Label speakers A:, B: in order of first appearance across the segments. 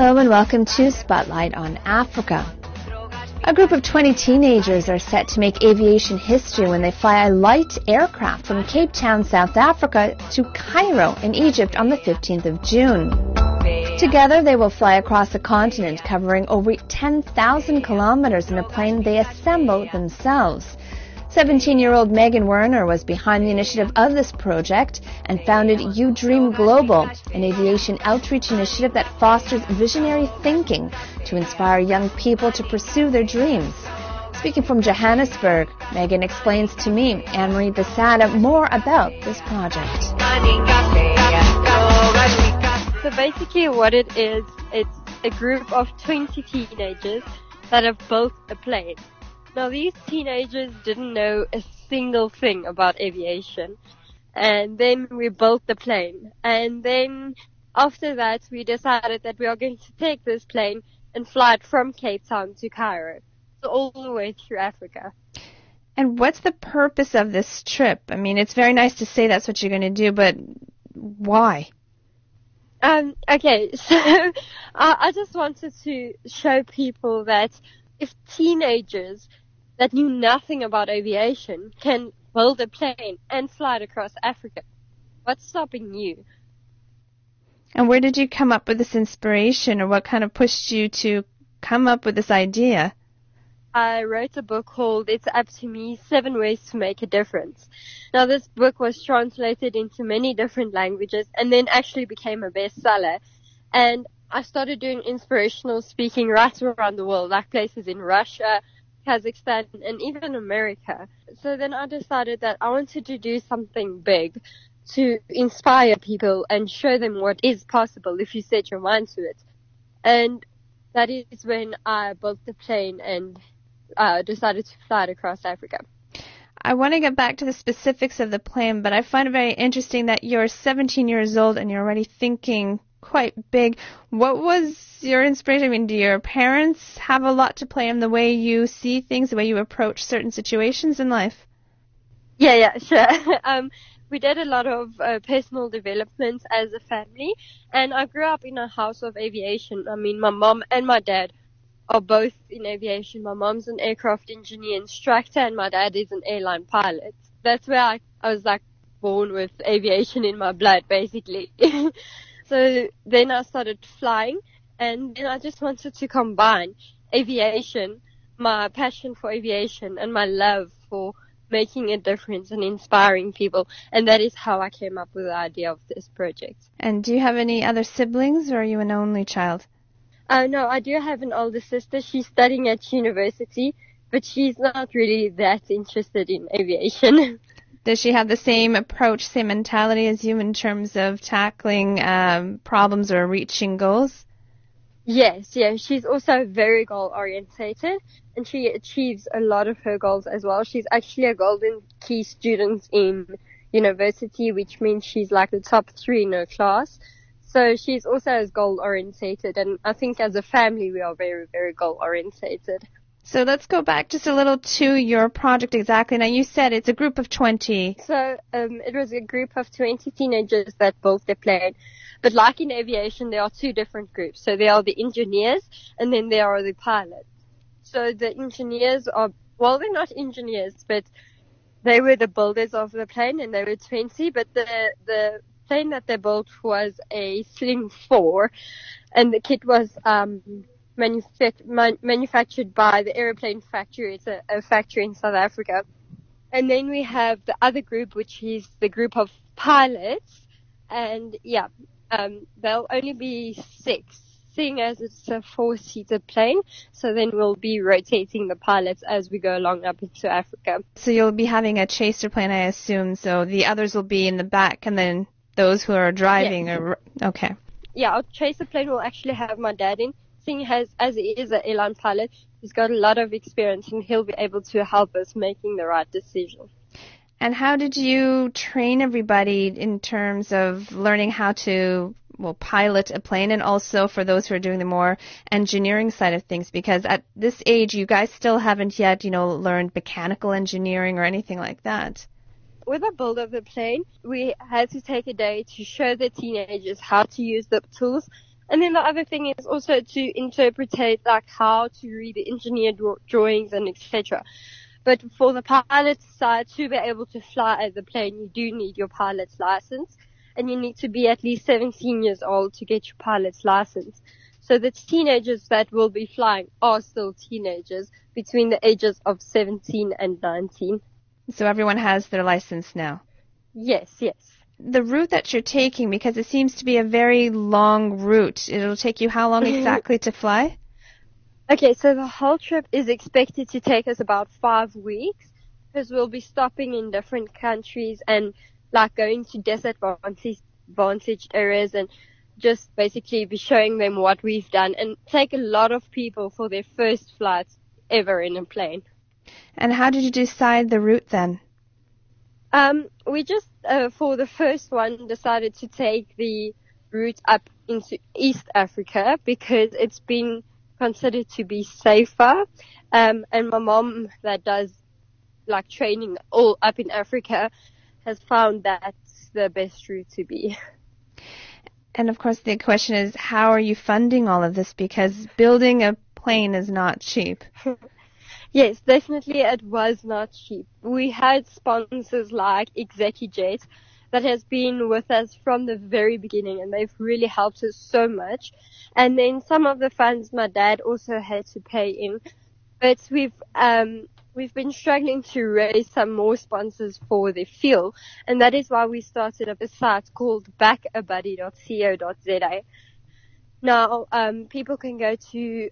A: Hello and welcome to Spotlight on Africa. A group of 20 teenagers are set to make aviation history when they fly a light aircraft from Cape Town, South Africa to Cairo in Egypt on the 15th of June. Together they will fly across the continent, covering over 10,000 kilometers in a plane they assemble themselves. 17-year-old Megan Werner was behind the initiative of this project and founded You Dream Global, an aviation outreach initiative that fosters visionary thinking to inspire young people to pursue their dreams. Speaking from Johannesburg, Megan explains to me, Anne-Marie Besada, more about this project.
B: So basically what it is, it's a group of 20 teenagers that have built a plane. Now, these teenagers didn't know a single thing about aviation, and then we built the plane. And then after that, we decided that we are going to take this plane and fly it from Cape Town to Cairo, so all the way through Africa.
A: And what's the purpose of this trip? I mean, it's very nice to say that's what you're going to do, but why?
B: Okay, so I just wanted to show people that if teenagers that knew nothing about aviation can build a plane and fly it across Africa, what's stopping you?
A: And where did you come up with this inspiration, or what kind of pushed you to come up with this idea?
B: I wrote a book called It's Up to Me, 7 Ways to Make a Difference. Now, this book was translated into many different languages and then actually became a bestseller. And I started doing inspirational speaking right around the world, like places in Russia, Kazakhstan, and even America. So then I decided that I wanted to do something big to inspire people and show them what is possible if you set your mind to it. And that is when I built the plane and decided to fly it across Africa.
A: I want to get back to the specifics of the plane, but I find it very interesting that you're 17 years old and you're already thinking quite big. What was your inspiration? I mean, do your parents have a lot to play in the way you see things, the way you approach certain situations in life?
B: Yeah, sure. We did a lot of personal development as a family, and I grew up in a house of aviation. I mean, my mom and my dad are both in aviation. My mom's an aircraft engineer instructor, and my dad is an airline pilot. That's where I was like born with aviation in my blood, basically. So then I started flying, and then I just wanted to combine aviation, my passion for aviation, and my love for making a difference and inspiring people. And that is how I came up with the idea of this project.
A: And do you have any other siblings, or are you an only child?
B: No, I do have an older sister. She's studying at university, but she's not really that interested in aviation.
A: Does she have the same approach, same mentality as you in terms of tackling problems or reaching goals?
B: Yes, she's also very goal-orientated, and she achieves a lot of her goals as well. She's actually a Golden Key student in university, which means she's like the top 3 in her class. So she's also as goal-orientated, and I think as a family we are very, very goal-orientated.
A: So let's go back just a little to your project exactly. Now, you said it's a group of 20.
B: So it was a group of 20 teenagers that built the plane. But like in aviation, there are 2 different groups. So there are the engineers, and then there are the pilots. So the engineers are, well, they're not engineers, but they were the builders of the plane, and they were 20. But the plane that they built was a Sling 4, and the kit was manufactured by the Aeroplane Factory. It's a factory in South Africa. And then we have the other group, which is the group of pilots. And they'll only be 6, seeing as it's a 4-seater plane. So then we'll be rotating the pilots as we go along up into Africa.
A: So you'll be having a chaser plane, I assume. So the others will be in the back, and then those who are driving are... Okay.
B: Yeah, our chaser plane will actually have my dad in. Seeing as he is an airline pilot, he's got a lot of experience, and he'll be able to help us making the right decision.
A: And how did you train everybody in terms of learning how to, pilot a plane, and also for those who are doing the more engineering side of things? Because at this age, you guys still haven't yet, learned mechanical engineering or anything like that.
B: With the build of the plane, we had to take a day to show the teenagers how to use the tools, And then the other thing is also to interpretate like how to read the engineered drawings and etc. But for the pilot side, to be able to fly the plane, you do need your pilot's license, and you need to be at least 17 years old to get your pilot's license. So the teenagers that will be flying are still teenagers between the ages of 17 and 19.
A: So everyone has their license now?
B: Yes, yes.
A: The route that you're taking, because it seems to be a very long route, it'll take you how long exactly to fly?
B: Okay, so the whole trip is expected to take us about 5 weeks, because we'll be stopping in different countries and like going to disadvantaged areas and just basically be showing them what we've done, and take a lot of people for their first flights ever in a plane.
A: And how did you decide the route then?
B: We just, for the first one, decided to take the route up into East Africa because it's been considered to be safer. And my mom, that does like training all up in Africa, has found that's the best route to be.
A: And of course the question is, how are you funding all of this? Because building a plane is not cheap.
B: Yes, definitely it was not cheap. We had sponsors like ExecuJet that has been with us from the very beginning, and they've really helped us so much. And then some of the funds my dad also had to pay in. But we've been struggling to raise some more sponsors for the fuel, and that is why we started up a site called backabuddy.co.za. Now, people can go to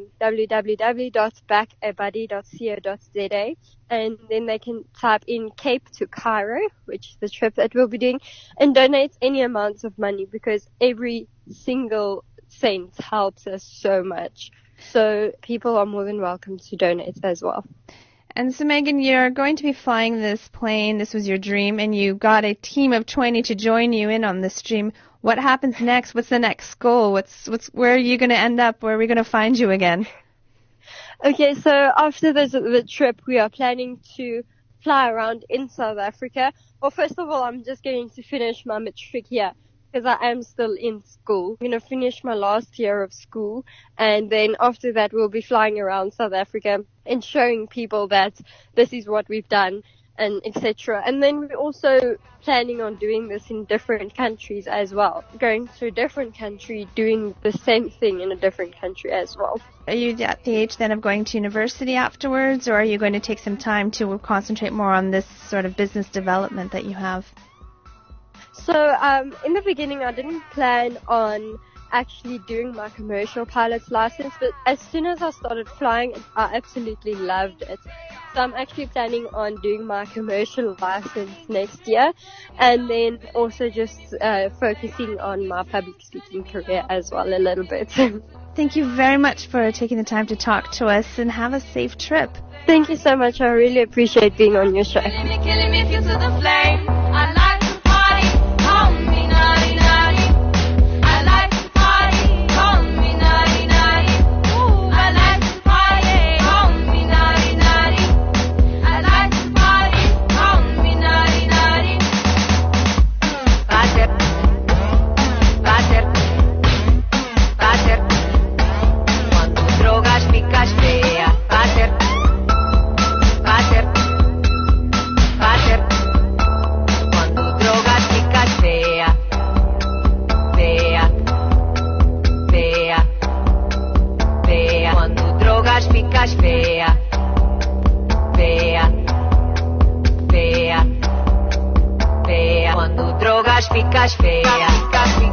B: www.backabuddy.co.za, and then they can type in Cape to Cairo, which is the trip that we'll be doing, and donate any amounts of money, because every single cent helps us so much. So people are more than welcome to donate as well.
A: And so, Megan, you're going to be flying this plane. This was your dream, and you got a team of 20 to join you in on this dream. What happens next? What's the next goal? Where are you going to end up? Where are we going to find you again?
B: Okay, so after the trip, we are planning to fly around in South Africa. Well, first of all, I'm just going to finish my matric here, because I am still in school. I'm going to finish my last year of school, and then after that we'll be flying around South Africa and showing people that this is what we've done, and etc. And then we're also planning on doing this in different countries as well, going to a different country, doing the same thing in a different country as well.
A: Are you at the age then of going to university afterwards, or are you going to take some time to concentrate more on this sort of business development that you have?
B: So in the beginning I didn't plan on actually doing my commercial pilot's license, but as soon as I started flying, I absolutely loved it. So I'm actually planning on doing my commercial license next year, and then also just focusing on my public speaking career as well a little bit.
A: Thank you very much for taking the time to talk to us, and have a safe trip.
B: Thank you so much. I really appreciate being on your show.
C: Ficas feia.